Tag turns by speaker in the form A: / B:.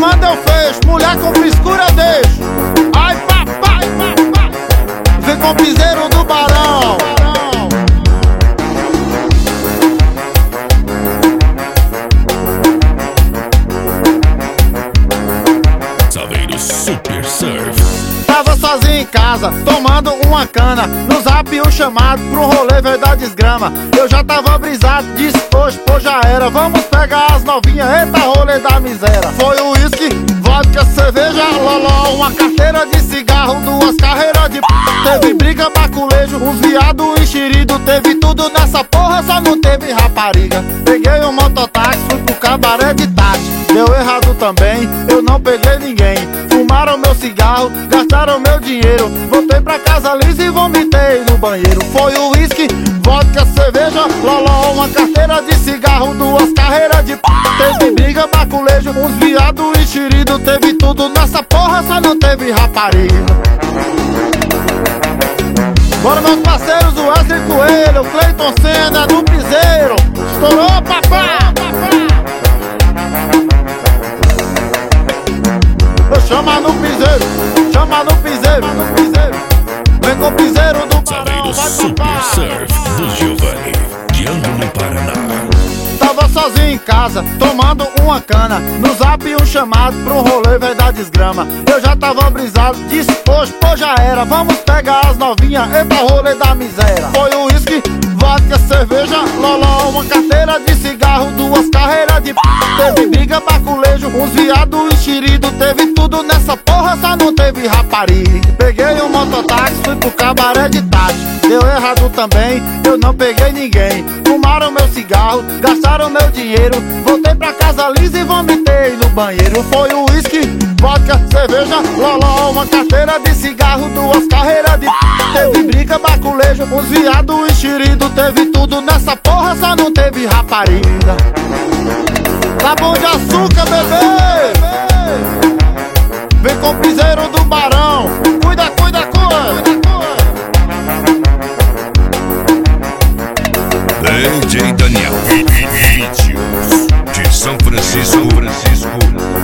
A: manda eu fecho, mulher com frescura eu deixo. Ai papai, papai, vem com o piseiro do Barão.
B: Saveiro Super Surf.
A: Tava sozinho em casa, tomando uma cana. No zap o chamado pro rolê veio da desgrama. Eu já tava brisado, disse hoje, pô já era. Vamos pegar as novinhas, eita rolê da miséria. Foi o uísque, vodka, cerveja, loló, uma carteira de cigarro, duas carreiras de p. Teve briga, baculejo, uns viado enxerido. Teve tudo nessa porra, só não teve rapariga. Peguei um mototáxi, fui pro cabaré de Tati. Deu errado também, eu não peguei ninguém. Fumaram meu cigarro, gastaram meu dinheiro. Voltei pra casa lisa e vomitei no banheiro. Foi o uísque, vodka, cerveja, loló, uma carteira de cigarro, duas carreiras de p. Teve briga, baculejo, uns viado enxerido. Teve tudo nessa porra, só não teve rapariga. Bora meus parceiros, o Wesley Coelho, o Cleiton Senna no piseiro. Estourou, papai! Chama no piseiro, chama no piseiro, no piseiro. Vem com o piseiro do Barão,
B: Saveiro Super Surf do Giovanni, de Angra, Paraná.
A: Tava sozinho em casa, tomando uma cana. No zap um chamado pro rolê veio da desgrama. Eu já tava brisado, disse hoje, pô já era. Vamos pegar as novinhas, eita rolê da miséria. Foi o uísque, vodka, cerveja, loló, uma carteira de cigarro, duas carreiras de p. Teve briga, baculejo, uns viado enxerido. Teve tudo nessa porra, só não teve rapariga. Peguei um mototáxi, fui pro cabaré de Tati. Deu errado também, eu não peguei ninguém. Fumaram meu cigarro, gastaram meu dinheiro. Voltei pra casa lisa e vomitei no banheiro. Foi o uísque, vodka, cerveja, loló, uma carteira de cigarro, duas carreiras de p. Teve briga, baculejo, uns viado enxerido. Teve tudo nessa porra, só não teve rapariga. Tá bom de açúcar, bebê? Vem com o piseiro do Barão. Cuida, cuida, cuida.
B: DJ Daniel, vídeos de São Francisco.